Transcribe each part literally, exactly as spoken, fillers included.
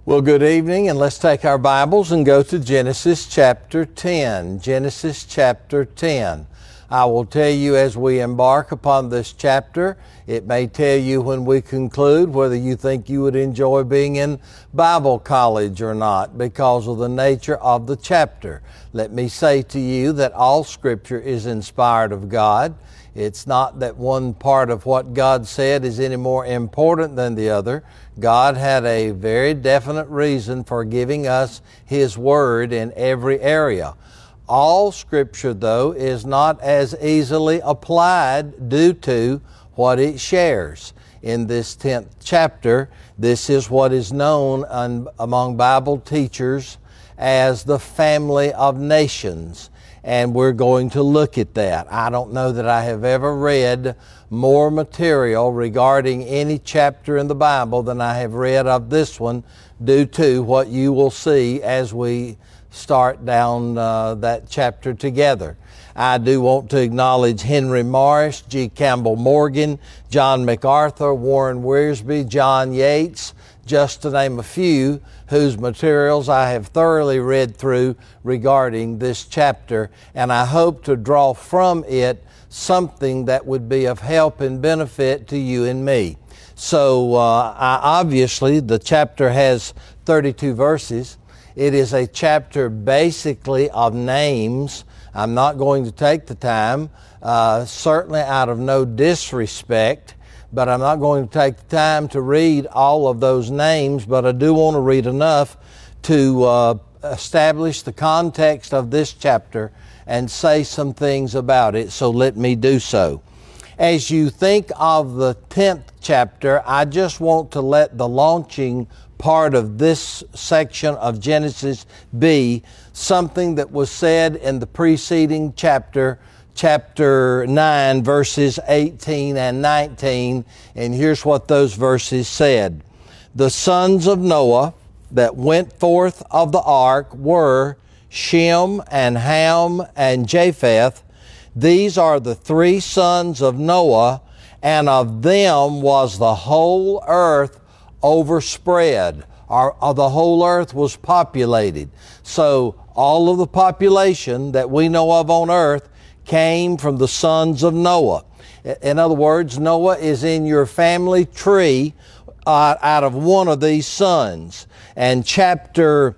Well, good evening, and let's take our Bibles and go to Genesis chapter ten. Genesis chapter ten. I will tell you as we embark upon this chapter, it may tell you when we conclude whether you think you would enjoy being in Bible college or not because of the nature of the chapter. Let me say to you that all Scripture is inspired of God. It's not that one part of what God said is any more important than the other. God had a very definite reason for giving us His Word in every area. All Scripture, though, is not as easily applied due to what it shares. In this tenth chapter, this is what is known un- among Bible teachers as the family of nations. And we're going to look at that. I don't know that I have ever read more material regarding any chapter in the Bible than I have read of this one, due to what you will see as we start down uh, that chapter together. I do want to acknowledge Henry Morris, G. Campbell Morgan, John MacArthur, Warren Wiersbe, John Yates, just to name a few, whose materials I have thoroughly read through regarding this chapter, and I hope to draw from it something that would be of help and benefit to you and me. So uh, I, obviously the chapter has thirty-two verses. It is a chapter basically of names. I'm not going to take the time, uh, certainly out of no disrespect, but I'm not going to take the time to read all of those names, but I do want to read enough to uh, establish the context of this chapter and say some things about it, so let me do so. As you think of the tenth chapter, I just want to let the launching part of this section of Genesis be something that was said in the preceding chapter, chapter nine, verses eighteen and nineteen, and here's what those verses said. The sons of Noah that went forth of the ark were Shem and Ham and Japheth. These are the three sons of Noah, and of them was the whole earth overspread, or, or the whole earth was populated. So all of the population that we know of on earth came from the sons of Noah. In other words, Noah is in your family tree uh, out of one of these sons. And chapter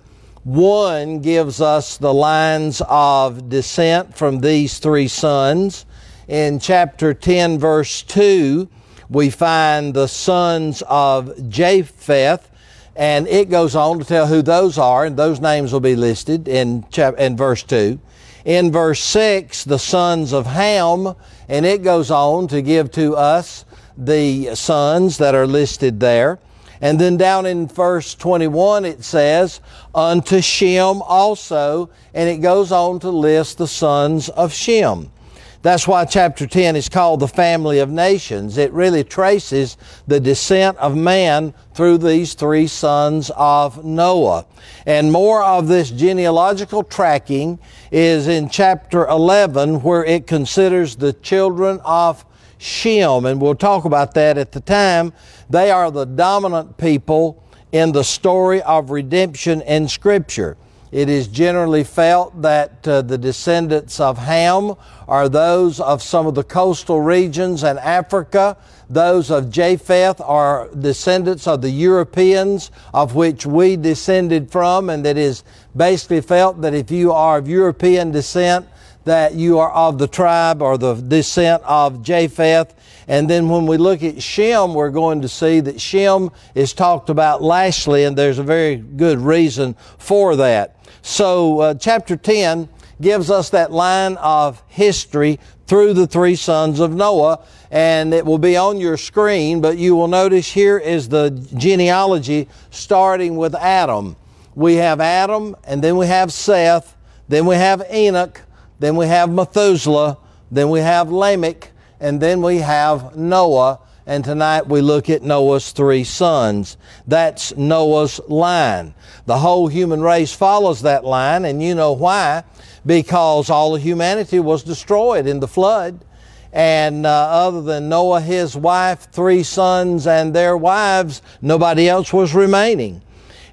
one gives us the lines of descent from these three sons. In chapter ten, verse two, we find the sons of Japheth, and it goes on to tell who those are, and those names will be listed in, chap- in verse two. In verse six, the sons of Ham, and it goes on to give to us the sons that are listed there. And then down in verse twenty-one, it says, unto Shem also, and it goes on to list the sons of Shem. That's why chapter ten is called the family of nations. It really traces the descent of man through these three sons of Noah. And more of this genealogical tracking is in chapter eleven, where it considers the children of Shem, and we'll talk about that at the time. They are the dominant people in the story of redemption in Scripture. It is generally felt that uh, the descendants of Ham are those of some of the coastal regions in Africa. Those of Japheth are descendants of the Europeans, of which we descended from, and that is basically felt that if you are of European descent, that you are of the tribe or the descent of Japheth. And then when we look at Shem, we're going to see that Shem is talked about lastly, and there's a very good reason for that. So uh, chapter ten gives us that line of history through the three sons of Noah, and it will be on your screen, but you will notice here is the genealogy starting with Adam. We have Adam, and then we have Seth, then we have Enoch, then we have Methuselah, then we have Lamech, and then we have Noah. And tonight we look at Noah's three sons. That's Noah's line. The whole human race follows that line, and you know why. Because all of humanity was destroyed in the flood. And uh, other than Noah, his wife, three sons, and their wives, nobody else was remaining.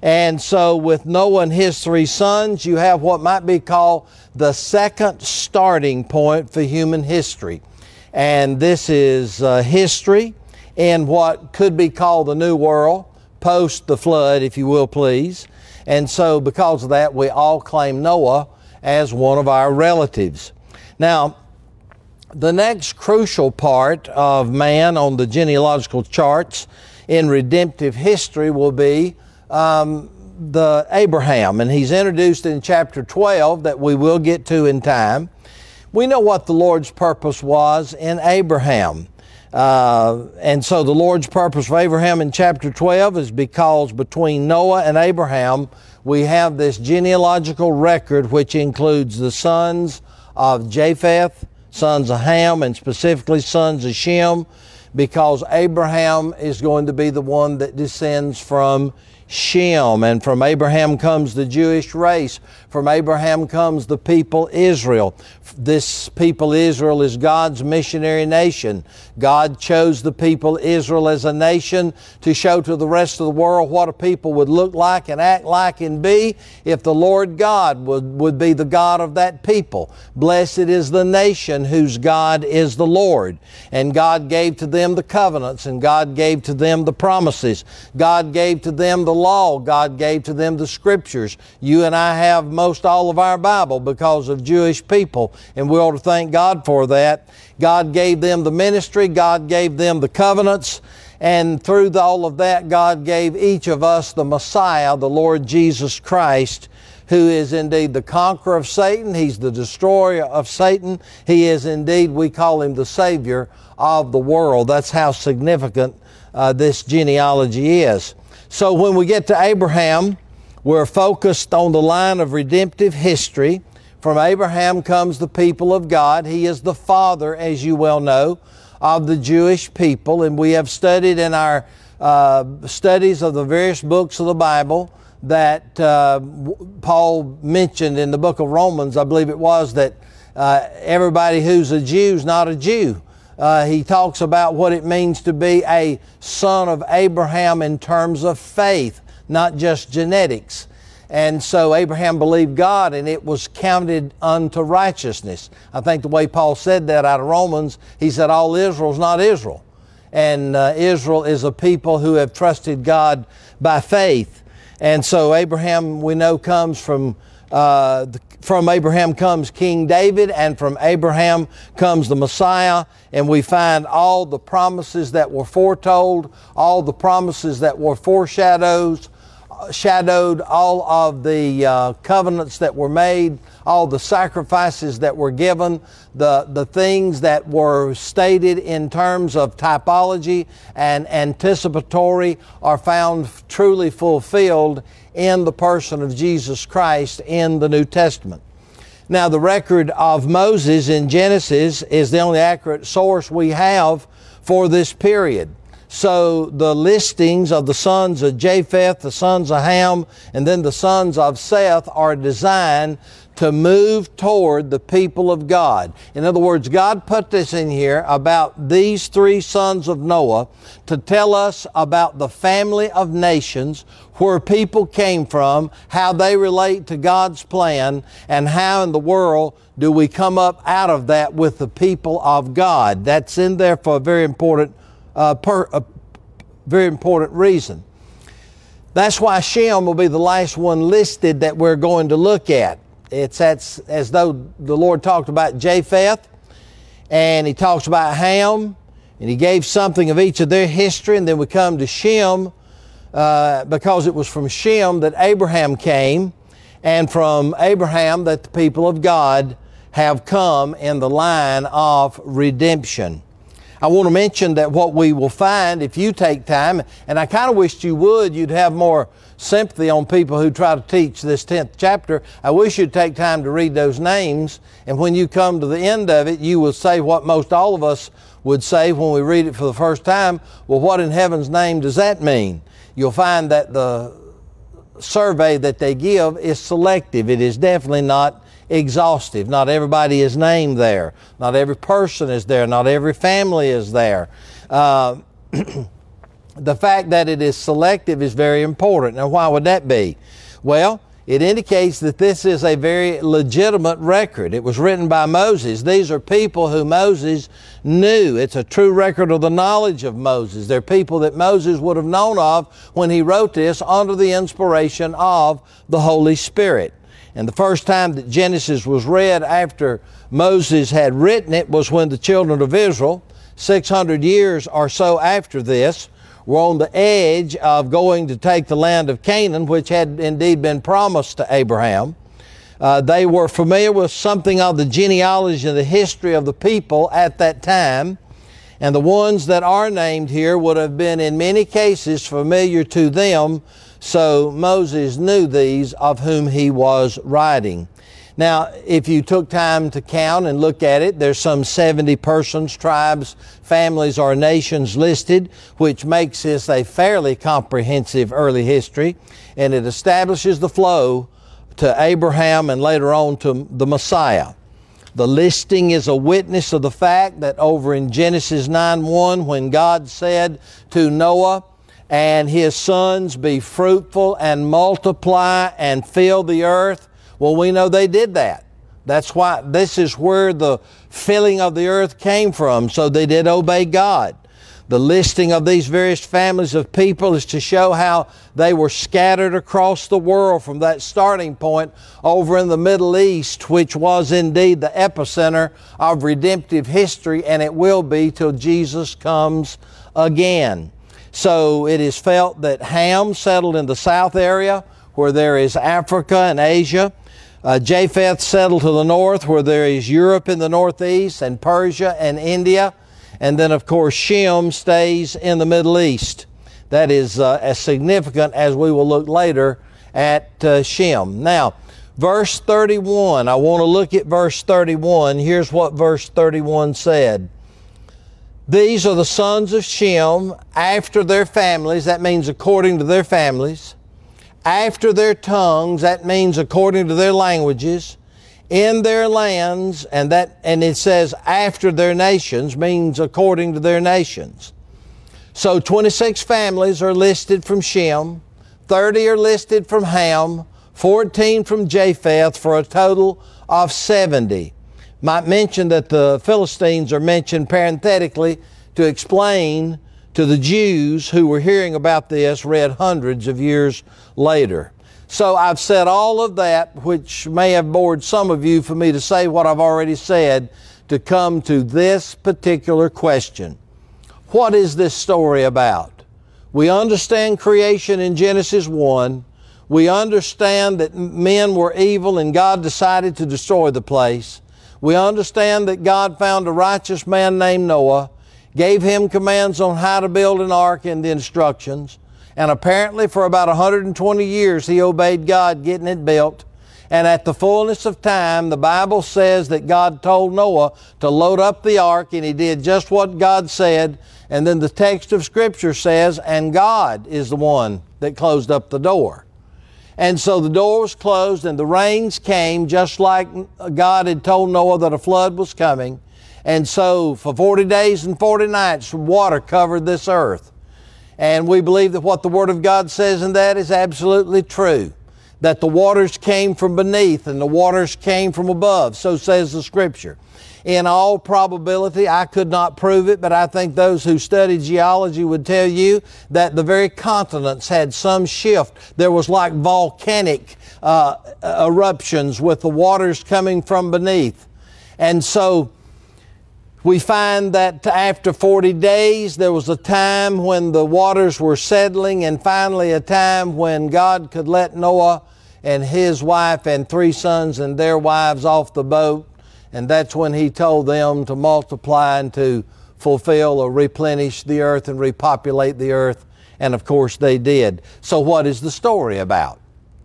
And so with Noah and his three sons, you have what might be called the second starting point for human history. And this is uh, history in what could be called the New World, post the flood, if you will, please. And so because of that, we all claim Noah as one of our relatives. Now, the next crucial part of man on the genealogical charts in redemptive history will be um, the Abraham, and he's introduced in chapter twelve that we will get to in time. We know what the Lord's purpose was in Abraham. Uh, and so the Lord's purpose for Abraham in chapter twelve is because between Noah and Abraham, we have this genealogical record which includes the sons of Japheth, sons of Ham, and specifically sons of Shem, because Abraham is going to be the one that descends from Shem, and from Abraham comes the Jewish race. From Abraham comes the people Israel. This people Israel is God's missionary nation. God chose the people Israel as a nation to show to the rest of the world what a people would look like and act like and be if the Lord God would, would be the God of that people. Blessed is the nation whose God is the Lord. And God gave to them the covenants, and God gave to them the promises. God gave to them the law. God gave to them the scriptures. You and I have most all of our Bible because of Jewish people, and we ought to thank God for that. God gave them the ministry. God gave them the covenants. And through the, all of that, God gave each of us the Messiah, the Lord Jesus Christ, who is indeed the conqueror of Satan. He's the destroyer of Satan. He is indeed, we call Him the Savior of the world. That's how significant uh, this genealogy is. So when we get to Abraham, we're focused on the line of redemptive history. From Abraham comes the people of God. He is the father, as you well know, of the Jewish people. And we have studied in our uh, studies of the various books of the Bible that uh, Paul mentioned in the book of Romans, I believe it was, that uh, everybody who's a Jew is not a Jew. Uh, he talks about what it means to be a son of Abraham in terms of faith, not just genetics. And so Abraham believed God, and it was counted unto righteousness. I think the way Paul said that out of Romans, he said all Israel's not Israel. And uh, Israel is a people who have trusted God by faith. And so Abraham, we know, comes from uh, the From Abraham comes King David, and from Abraham comes the Messiah, and we find all the promises that were foretold, all the promises that were foreshadowed, shadowed, all of the uh, covenants that were made, all the sacrifices that were given, the, the things that were stated in terms of typology and anticipatory are found truly fulfilled in the person of Jesus Christ in the New Testament. Now, the record of Moses in Genesis is the only accurate source we have for this period. So the listings of the sons of Japheth, the sons of Ham, and then the sons of Seth are designed to move toward the people of God. In other words, God put this in here about these three sons of Noah to tell us about the family of nations, where people came from, how they relate to God's plan, and how in the world do we come up out of that with the people of God. That's in there for a very important, uh, per, a very important reason. That's why Shem will be the last one listed that we're going to look at. It's as, as though the Lord talked about Japheth, and He talks about Ham, and He gave something of each of their history, and then we come to Shem, uh, because it was from Shem that Abraham came, and from Abraham that the people of God have come in the line of redemption. I want to mention that what we will find if you take time, and I kind of wished you would, you'd have more sympathy on people who try to teach this tenth chapter. I wish you'd take time to read those names, and when you come to the end of it, you will say what most all of us would say when we read it for the first time. Well, what in heaven's name does that mean? You'll find that the survey that they give is selective. It is definitely not exhaustive. Not everybody is named there. Not every person is there. Not every family is there. Uh, the fact that it is selective is very important. Now, why would that be? Well, it indicates that this is a very legitimate record. It was written by Moses. These are people who Moses knew. It's a true record of the knowledge of Moses. They're people that Moses would have known of when he wrote this under the inspiration of the Holy Spirit. And the first time that Genesis was read after Moses had written it was when the children of Israel, six hundred years or so after this, were on the edge of going to take the land of Canaan, which had indeed been promised to Abraham. Uh, they were familiar with something of the genealogy and the history of the people at that time. And the ones that are named here would have been in many cases familiar to them. So Moses knew these of whom he was writing. Now, if you took time to count and look at it, there's some seventy persons, tribes, families, or nations listed, which makes this a fairly comprehensive early history, and it establishes the flow to Abraham and later on to the Messiah. The listing is a witness of the fact that over in Genesis nine one, when God said to Noah and his sons, "Be fruitful and multiply and fill the earth," well, we know they did that. That's why this is where the filling of the earth came from. So they did obey God. The listing of these various families of people is to show how they were scattered across the world from that starting point over in the Middle East, which was indeed the epicenter of redemptive history, and it will be till Jesus comes again. So it is felt that Ham settled in the south area where there is Africa and Asia. Uh, Japheth settled to the north where there is Europe in the northeast and Persia and India. And then, of course, Shem stays in the Middle East. That is uh, as significant as we will look later at uh, Shem. Now, verse thirty-one, I want to look at verse thirty-one. Here's what verse thirty-one said. These are the sons of Shem after their families. That means according to their families. After their tongues, that means according to their languages, in their lands, and that and it says after their nations, means according to their nations. So twenty-six families are listed from Shem, thirty are listed from Ham, fourteen from Japheth, for a total of seventy. Might mention that the Philistines are mentioned parenthetically to explain to the Jews who were hearing about this, read hundreds of years later. So I've said all of that, which may have bored some of you for me to say what I've already said, to come to this particular question. What is this story about? We understand creation in Genesis one. We understand that men were evil and God decided to destroy the place. We understand that God found a righteous man named Noah, gave him commands on how to build an ark and the instructions. And apparently for about one hundred twenty years he obeyed God getting it built. And at the fullness of time, the Bible says that God told Noah to load up the ark, and he did just what God said. And then the text of Scripture says, and God is the one that closed up the door. And so the door was closed and the rains came just like God had told Noah that a flood was coming. And so for forty days and forty nights, water covered this earth. And we believe that what the Word of God says in that is absolutely true. That the waters came from beneath and the waters came from above. So says the Scripture. In all probability, I could not prove it, but I think those who study geology would tell you that the very continents had some shift. There was like volcanic uh, eruptions with the waters coming from beneath. And so we find that after forty days, there was a time when the waters were settling, and finally a time when God could let Noah and his wife and three sons and their wives off the boat. And that's when he told them to multiply and to fulfill or replenish the earth and repopulate the earth. And of course they did. So what is the story about?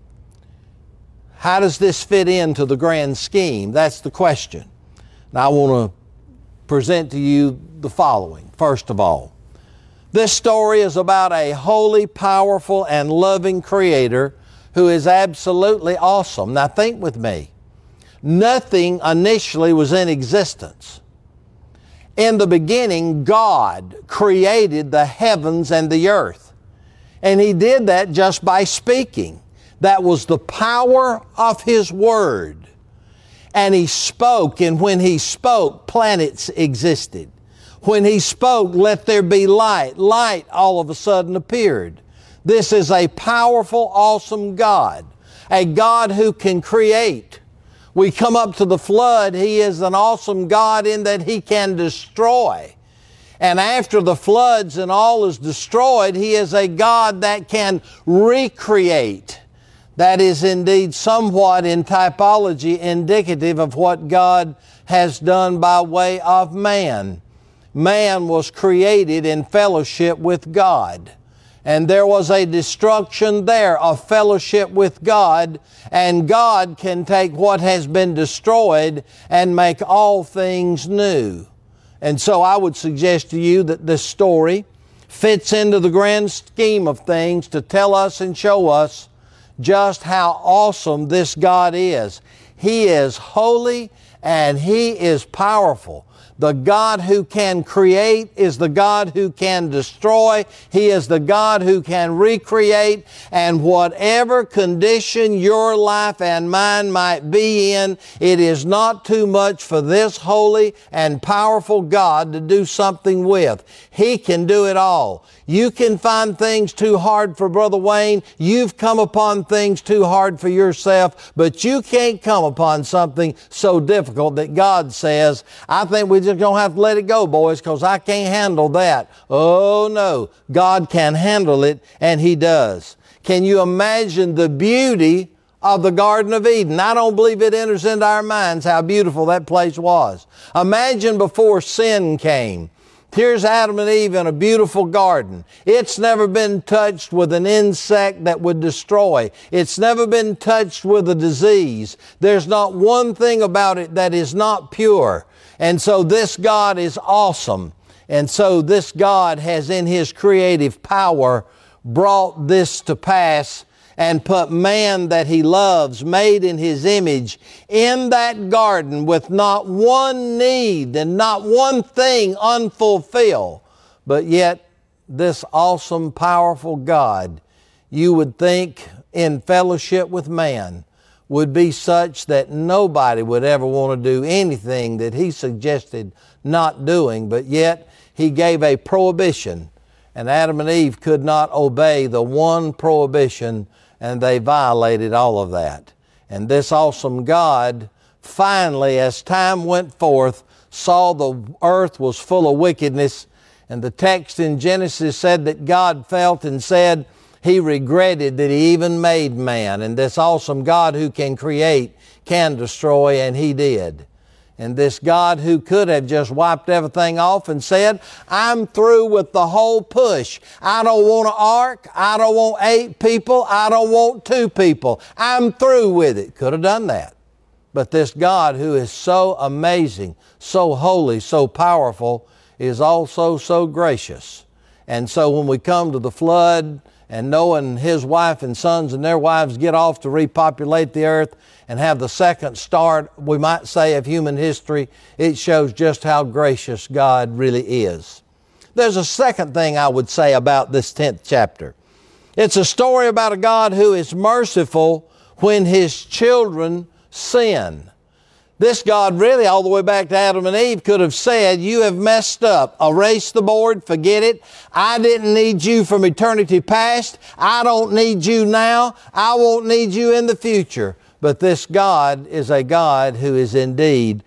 How does this fit into the grand scheme? That's the question. Now I want to present to you the following. First of all, this story is about a holy, powerful, and loving Creator who is absolutely awesome. Now think with me. Nothing initially was in existence. In the beginning, God created the heavens and the earth. And He did that just by speaking. That was the power of His Word. And He spoke, and when He spoke, planets existed. When He spoke, let there be light, light all of a sudden appeared. This is a powerful, awesome God, a God who can create. We come up to the flood, He is an awesome God in that He can destroy. And after the floods and all is destroyed, He is a God that can recreate. That is indeed somewhat in typology indicative of what God has done by way of man. Man was created in fellowship with God. And there was a destruction there of fellowship with God, and God can take what has been destroyed and make all things new. And so I would suggest to you that this story fits into the grand scheme of things to tell us and show us just how awesome this God is. He is holy and He is powerful. The God who can create is the God who can destroy. He is the God who can recreate. And whatever condition your life and mine might be in, it is not too much for this holy and powerful God to do something with. He can do it all. You can find things too hard for Brother Wayne. You've come upon things too hard for yourself, but you can't come upon something so difficult that God says, I think we just don't have to let it go, boys, because I can't handle that. Oh, no. God can handle it, and He does. Can you imagine the beauty of the Garden of Eden? I don't believe it enters into our minds how beautiful that place was. Imagine before sin came. Here's Adam and Eve in a beautiful garden. It's never been touched with an insect that would destroy. It's never been touched with a disease. There's not one thing about it that is not pure. And so this God is awesome. And so this God has in His creative power brought this to pass and put man that He loves, made in His image, in that garden with not one need and not one thing unfulfilled. But yet, this awesome, powerful God, you would think in fellowship with man, would be such that nobody would ever want to do anything that He suggested not doing, but yet He gave a prohibition, and Adam and Eve could not obey the one prohibition, and they violated all of that. And this awesome God, finally, as time went forth, saw the earth was full of wickedness. And the text in Genesis said that God felt and said He regretted that He even made man. And this awesome God who can create can destroy, and He did. And this God who could have just wiped everything off and said, I'm through with the whole push. I don't want an ark. I don't want eight people. I don't want two people. I'm through with it. Could have done that. But this God who is so amazing, so holy, so powerful, is also so gracious. And so when we come to the flood, and Noah and his wife and sons and their wives get off to repopulate the earth and have the second start, we might say, of human history, it shows just how gracious God really is. There's a second thing I would say about this tenth chapter. It's a story about a God who is merciful when His children sin. This God really, all the way back to Adam and Eve, could have said, you have messed up. Erase the board, forget it. I didn't need you from eternity past. I don't need you now. I won't need you in the future. But this God is a God who is indeed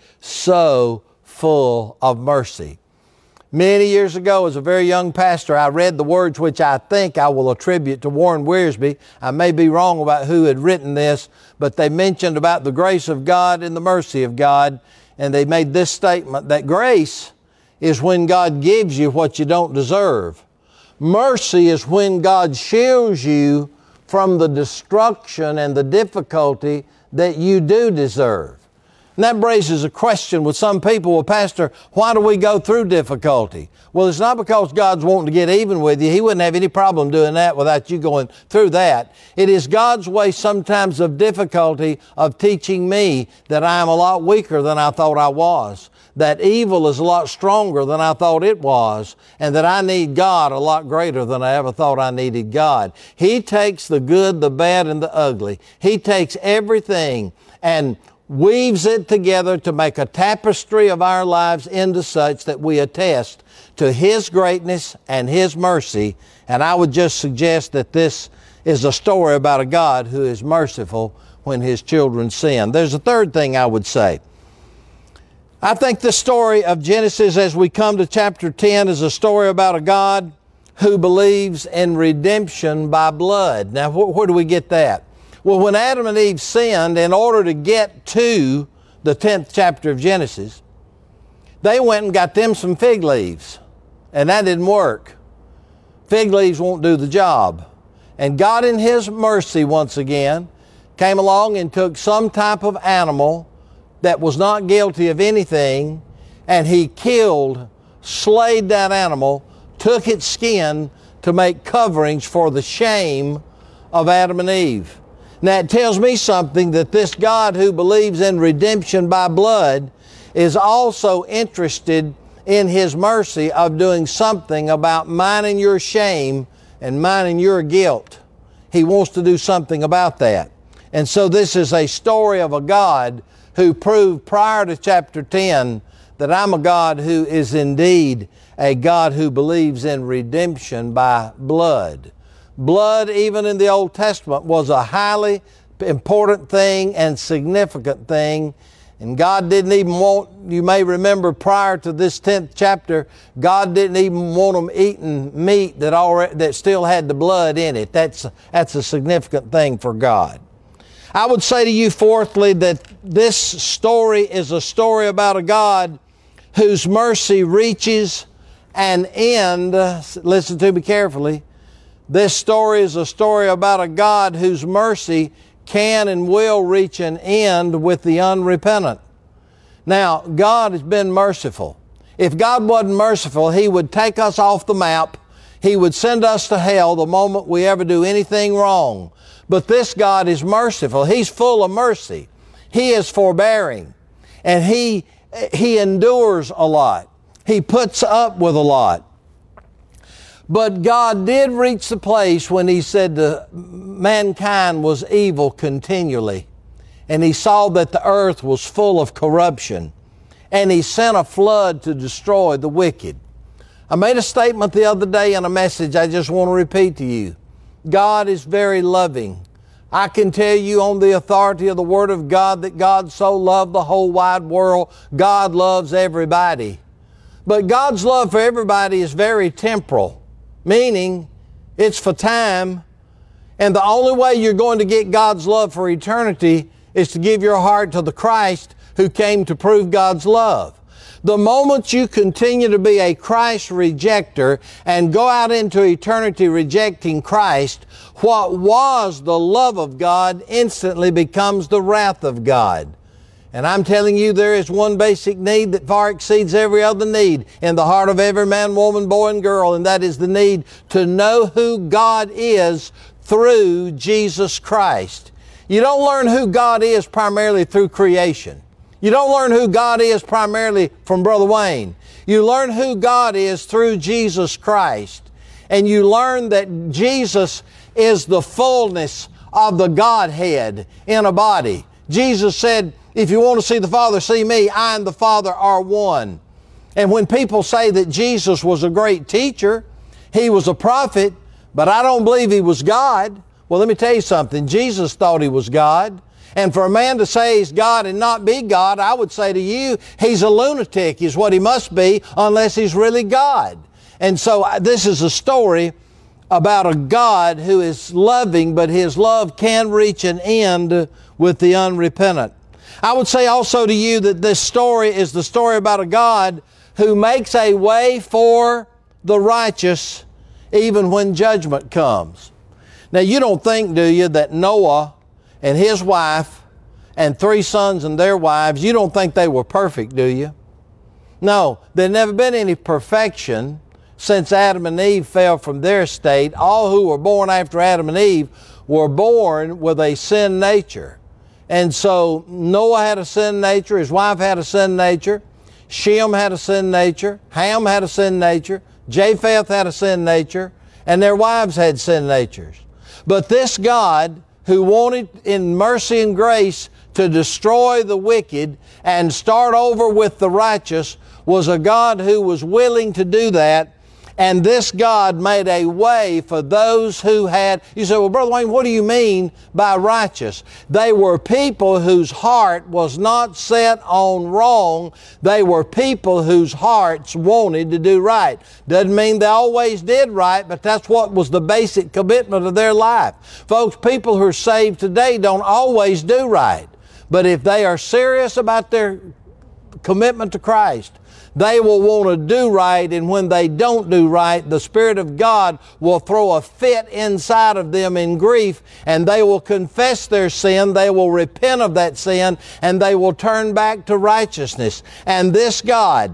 so full of mercy. Many years ago, as a very young pastor, I read the words which I think I will attribute to Warren Wiersbe. I may be wrong about who had written this, but they mentioned about the grace of God and the mercy of God, and they made this statement, that grace is when God gives you what you don't deserve. Mercy is when God shields you from the destruction and the difficulty that you do deserve. And that raises a question with some people, well, Pastor, why do we go through difficulty? Well, it's not because God's wanting to get even with you. He wouldn't have any problem doing that without you going through that. It is God's way sometimes of difficulty of teaching me that I am a lot weaker than I thought I was, that evil is a lot stronger than I thought it was, and that I need God a lot greater than I ever thought I needed God. He takes the good, the bad, and the ugly. He takes everything and weaves it together to make a tapestry of our lives into such that we attest to His greatness and His mercy. And I would just suggest that this is a story about a God who is merciful when His children sin. There's a third thing I would say. I think the story of Genesis as we come to chapter ten is a story about a God who believes in redemption by blood. Now, wh- where do we get that? Well, when Adam and Eve sinned, in order to get to the tenth chapter of Genesis, they went and got them some fig leaves, and that didn't work. Fig leaves won't do the job. And God in His mercy, once again, came along and took some type of animal that was not guilty of anything, and He killed, slayed that animal, took its skin to make coverings for the shame of Adam and Eve. Now, it tells me something that this God who believes in redemption by blood is also interested in His mercy of doing something about mine and your shame and mine and your guilt. He wants to do something about that. And so this is a story of a God who proved prior to chapter ten that I'm a God who is indeed a God who believes in redemption by blood. Blood, even in the Old Testament, was a highly important thing and significant thing. And God didn't even want, you may remember prior to this tenth chapter, God didn't even want them eating meat that already, that still had the blood in it. That's, that's a significant thing for God. I would say to you, fourthly, that this story is a story about a God whose mercy reaches an end. Listen to me carefully. This story is a story about a God whose mercy can and will reach an end with the unrepentant. Now, God has been merciful. If God wasn't merciful, He would take us off the map. He would send us to hell the moment we ever do anything wrong. But this God is merciful. He's full of mercy. He is forbearing. And He, he endures a lot. He puts up with a lot. But God did reach the place when He said that mankind was evil continually. And He saw that the earth was full of corruption. And He sent a flood to destroy the wicked. I made a statement the other day in a message I just want to repeat to you. God is very loving. I can tell you on the authority of the Word of God that God so loved the whole wide world. God loves everybody. But God's love for everybody is very temporal. Meaning, it's for time, and the only way you're going to get God's love for eternity is to give your heart to the Christ who came to prove God's love. The moment you continue to be a Christ rejecter and go out into eternity rejecting Christ, what was the love of God instantly becomes the wrath of God. And I'm telling you, there is one basic need that far exceeds every other need in the heart of every man, woman, boy, and girl, and that is the need to know who God is through Jesus Christ. You don't learn who God is primarily through creation. You don't learn who God is primarily from Brother Wayne. You learn who God is through Jesus Christ. And you learn that Jesus is the fullness of the Godhead in a body. Jesus said, if you want to see the Father, see me. I and the Father are one. And when people say that Jesus was a great teacher, He was a prophet, but I don't believe He was God. Well, let me tell you something. Jesus thought He was God. And for a man to say He's God and not be God, I would say to you, he's a lunatic is what he must be unless He's really God. And so this is a story about a God who is loving, but His love can reach an end with the unrepentant. I would say also to you that this story is the story about a God who makes a way for the righteous even when judgment comes. Now, you don't think, do you, that Noah and his wife and three sons and their wives. You don't think they were perfect, do you? No, there'd never been any perfection since Adam and Eve fell from their state. All who were born after Adam and Eve were born with a sin nature. And so Noah had a sin nature, his wife had a sin nature, Shem had a sin nature, Ham had a sin nature, Japheth had a sin nature, and their wives had sin natures. But this God, who wanted in mercy and grace to destroy the wicked and start over with the righteous, was a God who was willing to do that. And this God made a way for those who had, you say, well, Brother Wayne, what do you mean by righteous? They were people whose heart was not set on wrong. They were people whose hearts wanted to do right. Doesn't mean they always did right, but that's what was the basic commitment of their life. Folks, people who are saved today don't always do right. But if they are serious about their commitment to Christ, they will want to do right, and when they don't do right, the Spirit of God will throw a fit inside of them in grief, and they will confess their sin, they will repent of that sin, and they will turn back to righteousness. And this God,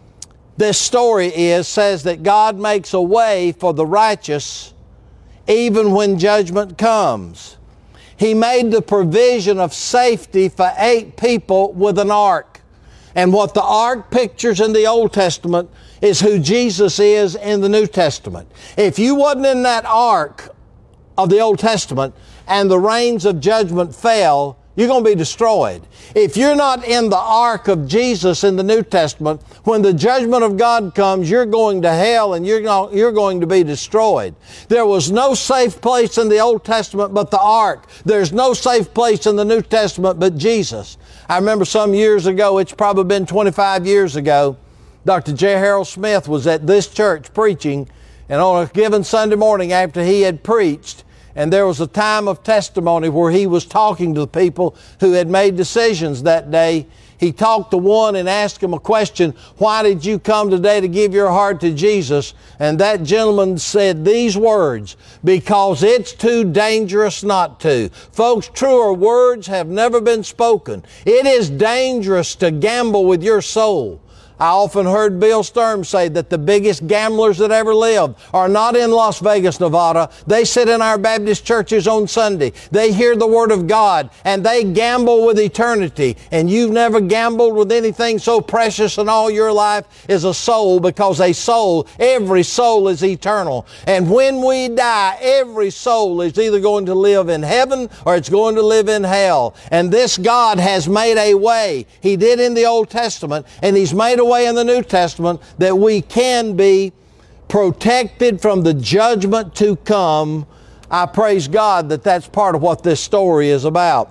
this story is, says that God makes a way for the righteous even when judgment comes. He made the provision of safety for eight people with an ark. And what the ark pictures in the Old Testament is who Jesus is in the New Testament. If you wasn't in that ark of the Old Testament and the rains of judgment fell, you're going to be destroyed. If you're not in the ark of Jesus in the New Testament, when the judgment of God comes, you're going to hell and you're going, you're going to be destroyed. There was no safe place in the Old Testament but the ark. There's no safe place in the New Testament but Jesus. I remember some years ago, it's probably been twenty-five years ago, Doctor J. Harold Smith was at this church preaching, and on a given Sunday morning after he had preached, and there was a time of testimony where he was talking to the people who had made decisions that day. He talked to one and asked him a question, why did you come today to give your heart to Jesus? And that gentleman said these words, because it's too dangerous not to. Folks, truer words have never been spoken. It is dangerous to gamble with your soul. I often heard Bill Sturm say that the biggest gamblers that ever lived are not in Las Vegas, Nevada. They sit in our Baptist churches on Sunday. They hear the Word of God and they gamble with eternity. And you've never gambled with anything so precious in all your life as a soul, because a soul, every soul is eternal. And when we die, every soul is either going to live in heaven or it's going to live in hell. And this God has made a way. He did in the Old Testament, and He's made a way in the New Testament that we can be protected from the judgment to come. I praise God that that's part of what this story is about.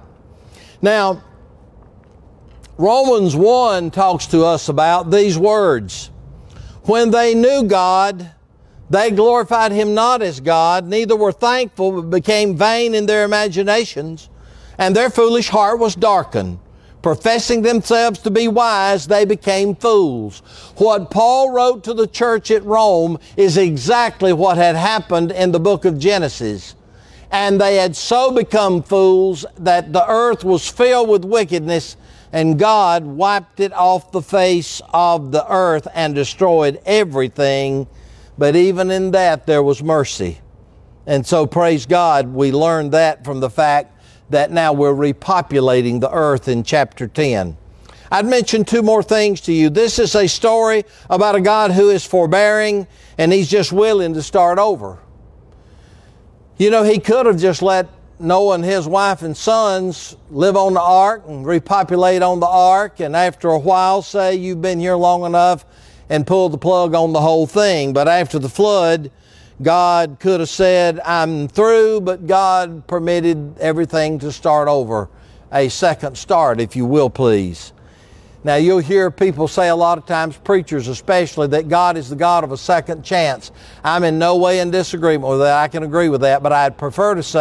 Now, Romans one talks to us about these words. When they knew God, they glorified Him not as God, neither were thankful, but became vain in their imaginations, and their foolish heart was darkened. Professing themselves to be wise, they became fools. What Paul wrote to the church at Rome is exactly what had happened in the book of Genesis. And they had so become fools that the earth was filled with wickedness, and God wiped it off the face of the earth and destroyed everything. But even in that, there was mercy. And so, praise God, we learned that from the fact that now we're repopulating the earth in chapter ten. I'd mention two more things to you. This is a story about a God who is forbearing, and He's just willing to start over. You know, He could have just let Noah and his wife and sons live on the ark and repopulate on the ark, and after a while say, you've been here long enough, and pull the plug on the whole thing. But after the flood, God could have said, I'm through, but God permitted everything to start over. A second start, if you will, please. Now, you'll hear people say a lot of times, preachers especially, that God is the God of a second chance. I'm in no way in disagreement with that. I can agree with that, but I'd prefer to say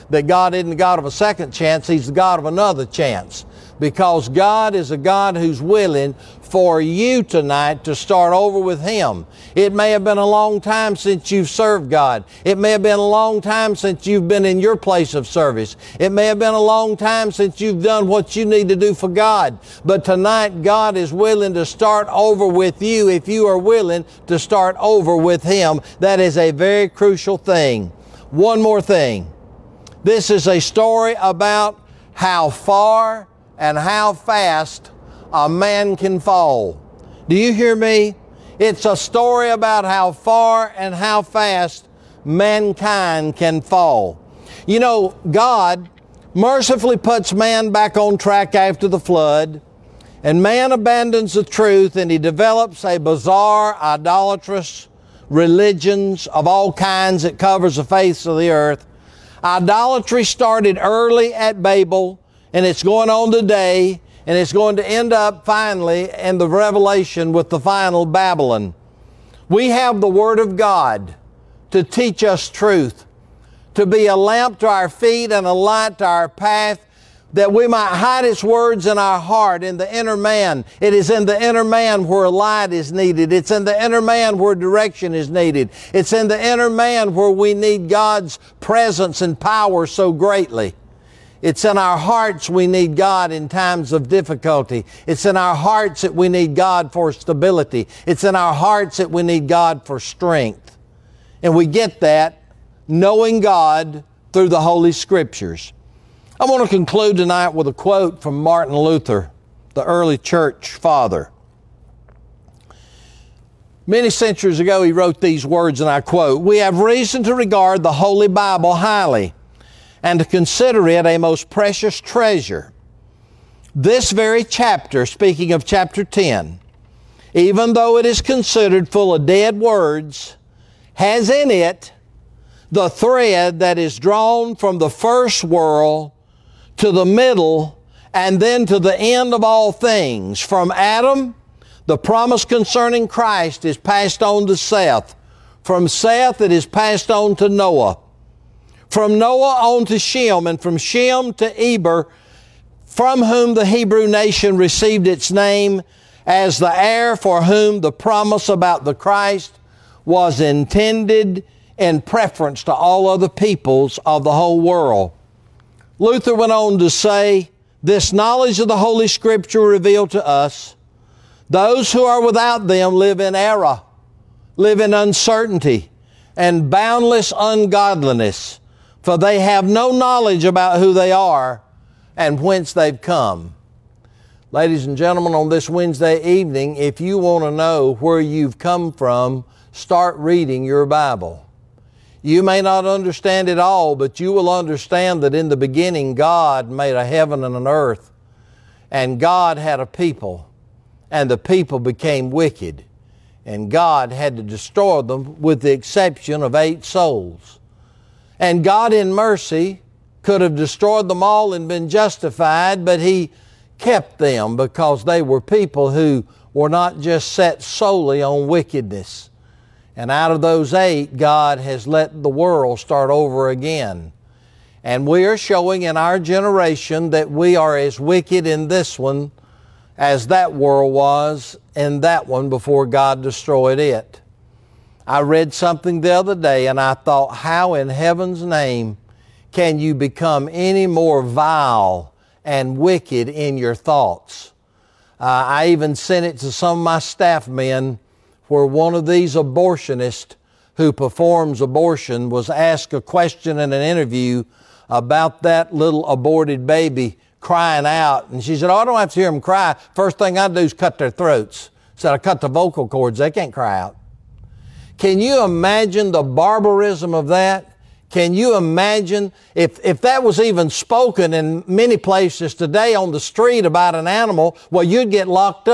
that God isn't the God of a second chance, He's the God of another chance. Because God is a God who's willing for you tonight to start over with Him. It may have been a long time since you've served God. It may have been a long time since you've been in your place of service. It may have been a long time since you've done what you need to do for God. But tonight God is willing to start over with you if you are willing to start over with Him. That is a very crucial thing. One more thing. This is a story about how far and how fast a man can fall. Do you hear me? It's a story about how far and how fast mankind can fall. You know, God mercifully puts man back on track after the flood, and man abandons the truth, and he develops a bizarre, idolatrous religions of all kinds that covers the face of the earth. Idolatry started early at Babel, and it's going on today, and it's going to end up finally in the Revelation with the final Babylon. We have the Word of God to teach us truth, to be a lamp to our feet and a light to our path, that we might hide its words in our heart, in the inner man. It is in the inner man where light is needed. It's in the inner man where direction is needed. It's in the inner man where we need God's presence and power so greatly. It's in our hearts we need God in times of difficulty. It's in our hearts that we need God for stability. It's in our hearts that we need God for strength. And we get that knowing God through the Holy Scriptures. I want to conclude tonight with a quote from Martin Luther, the early church father. Many centuries ago he wrote these words, and I quote, "We have reason to regard the Holy Bible highly, and to consider it a most precious treasure. This very chapter," speaking of chapter ten, "even though it is considered full of dead words, has in it the thread that is drawn from the first world to the middle and then to the end of all things. From Adam, the promise concerning Christ is passed on to Seth. From Seth, it is passed on to Noah. From Noah on to Shem, and from Shem to Eber, from whom the Hebrew nation received its name as the heir for whom the promise about the Christ was intended in preference to all other peoples of the whole world." Luther went on to say, "This knowledge of the Holy Scripture revealed to us, those who are without them live in error, live in uncertainty, and boundless ungodliness, for they have no knowledge about who they are and whence they've come." Ladies and gentlemen, on this Wednesday evening, if you want to know where you've come from, start reading your Bible. You may not understand it all, but you will understand that in the beginning God made a heaven and an earth, and God had a people, and the people became wicked, and God had to destroy them with the exception of eight souls. And God in mercy could have destroyed them all and been justified, but He kept them because they were people who were not just set solely on wickedness. And out of those eight, God has let the world start over again. And we are showing in our generation that we are as wicked in this one as that world was in that one before God destroyed it. I read something the other day and I thought, how in heaven's name can you become any more vile and wicked in your thoughts? Uh, I even sent it to some of my staff men where one of these abortionists who performs abortion was asked a question in an interview about that little aborted baby crying out. And she said, "Oh, I don't have to hear them cry. First thing I do is cut their throats." Said, "I cut the vocal cords. They can't cry out." Can you imagine the barbarism of that? Can you imagine if, if that was even spoken in many places today on the street about an animal, well, you'd get locked up.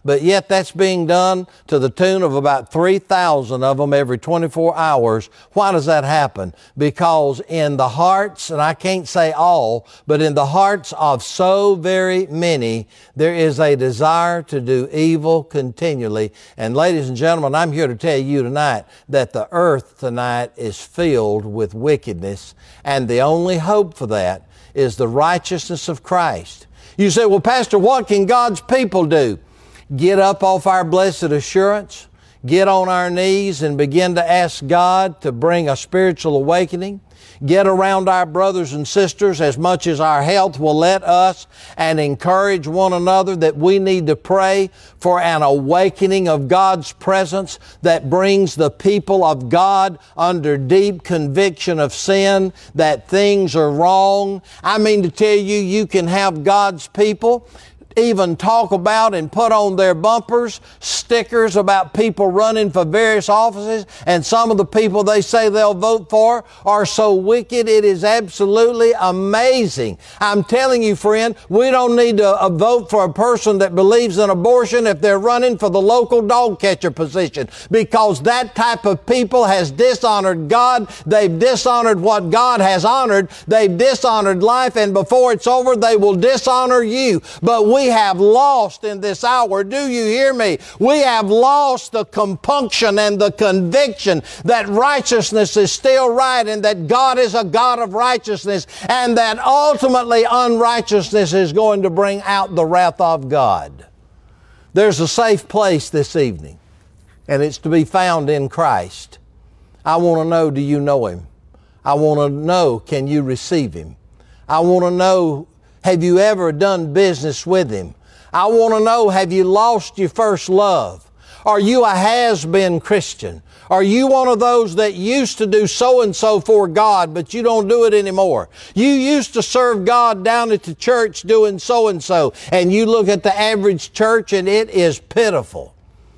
but yet that's being done to the tune of about three thousand of them every twenty-four hours. Why does that happen? Because in the hearts, and I can't say all, but in the hearts of so very many, there is a desire to do evil continually. And ladies and gentlemen, I'm here to tell you tonight that the earth tonight is filled with wickedness, and the only hope for that is the righteousness of Christ. You say, well, Pastor, what can God's people do? Get up off our blessed assurance, get on our knees and begin to ask God to bring a spiritual awakening. Get around our brothers and sisters as much as our health will let us, and encourage one another that we need to pray for an awakening of God's presence that brings the people of God under deep conviction of sin, that things are wrong. I mean to tell you, you can have God's people even talk about and put on their bumpers stickers about people running for various offices, and some of the people they say they'll vote for are so wicked it is absolutely amazing. I'm telling you, friend, we don't need to uh, vote for a person that believes in abortion if they're running for the local dog catcher position, because that type of people has dishonored God. They've dishonored what God has honored. They've dishonored life, and before it's over they will dishonor you. But we We have lost in this hour, do you hear me? We have lost the compunction and the conviction that righteousness is still right, and that God is a God of righteousness, and that ultimately unrighteousness is going to bring out the wrath of God. There's a safe place this evening, and it's to be found in Christ. I want to know, do you know Him? I want to know, can you receive Him? I want to know, have you ever done business with Him? I want to know, have you lost your first love? Are you a has-been Christian? Are you one of those that used to do so-and-so for God, but you don't do it anymore? You used to serve God down at the church doing so-and-so, and you look at the average church and it is pitiful.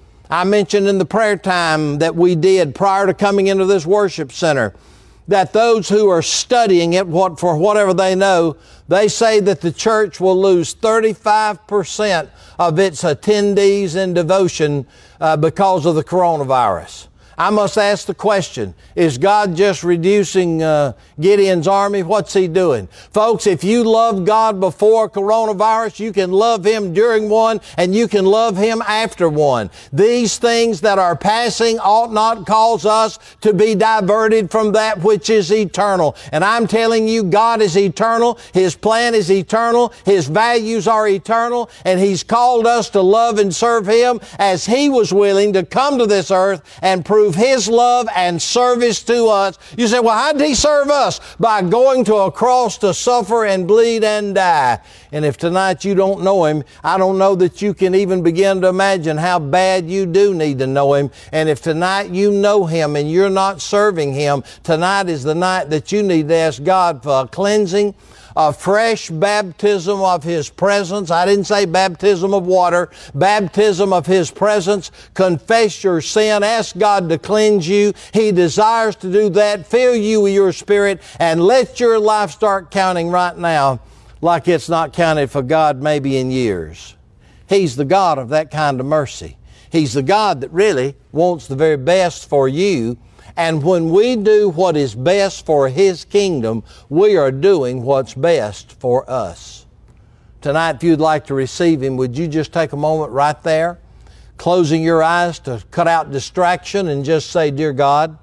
I mentioned in the prayer time that we did prior to coming into this worship center that those who are studying it what, for whatever they know, they say that the church will lose thirty-five percent of its attendees in devotion uh, because of the coronavirus. I must ask the question, is God just reducing uh, Gideon's army? What's He doing? Folks, if you loved God before coronavirus, you can love Him during one, and you can love Him after one. These things that are passing ought not cause us to be diverted from that which is eternal. And I'm telling you, God is eternal. His plan is eternal. His values are eternal. And He's called us to love and serve Him as He was willing to come to this earth and prove His love and service to us. You say, well, how did He serve us? By going to a cross to suffer and bleed and die. And if tonight you don't know Him, I don't know that you can even begin to imagine how bad you do need to know Him. And if tonight you know Him and you're not serving Him, tonight is the night that you need to ask God for a cleansing, a fresh baptism of His presence. I didn't say baptism of water, baptism of His presence. Confess your sin. Ask God to cleanse you. He desires to do that. Fill you with your Spirit, and let your life start counting right now like it's not counted for God maybe in years. He's the God of that kind of mercy. He's the God that really wants the very best for you. And when we do what is best for His kingdom, we are doing what's best for us. Tonight, if you'd like to receive Him, would you just take a moment right there, closing your eyes to cut out distraction, and just say, Dear God,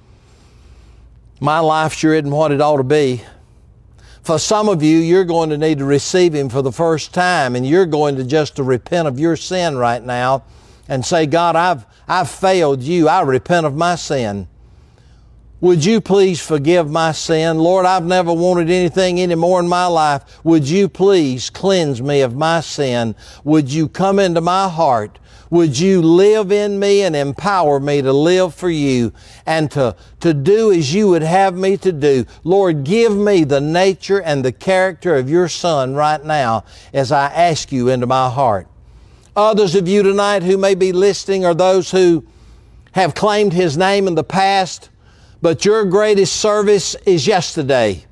my life sure isn't what it ought to be. For some of you, you're going to need to receive Him for the first time, and you're going to just to repent of your sin right now and say, God, I've, I've failed You. I repent of my sin. Would You please forgive my sin? Lord, I've never wanted anything anymore in my life. Would You please cleanse me of my sin? Would You come into my heart? Would You live in me and empower me to live for You and to, to do as You would have me to do? Lord, give me the nature and the character of Your Son right now as I ask You into my heart. Others of you tonight who may be listening are those who have claimed His name in the past, but your greatest service is yesterday.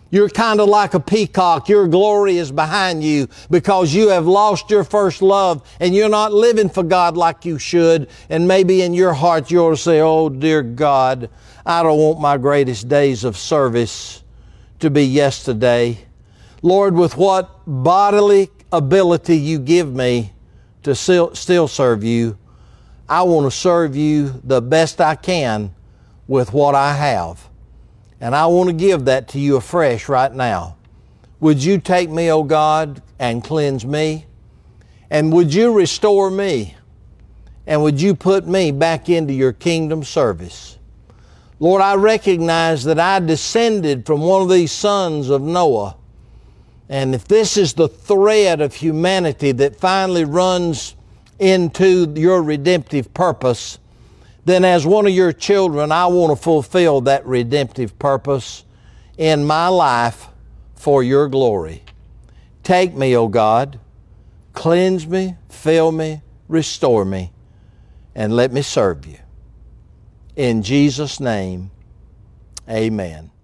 You're kind of like a peacock. Your glory is behind you because you have lost your first love and you're not living for God like you should. And maybe in your heart you ought to say, oh, dear God, I don't want my greatest days of service to be yesterday. Lord, with what bodily ability you give me to still, still serve you, I want to serve you the best I can with what I have. And I want to give that to you afresh right now. Would you take me, O God, and cleanse me? And would you restore me? And would you put me back into your kingdom service? Lord, I recognize that I descended from one of these sons of Noah. And if this is the thread of humanity that finally runs into your redemptive purpose, then as one of your children, I want to fulfill that redemptive purpose in my life for your glory. Take me, O God, cleanse me, fill me, restore me, and let me serve you. In Jesus' name, amen.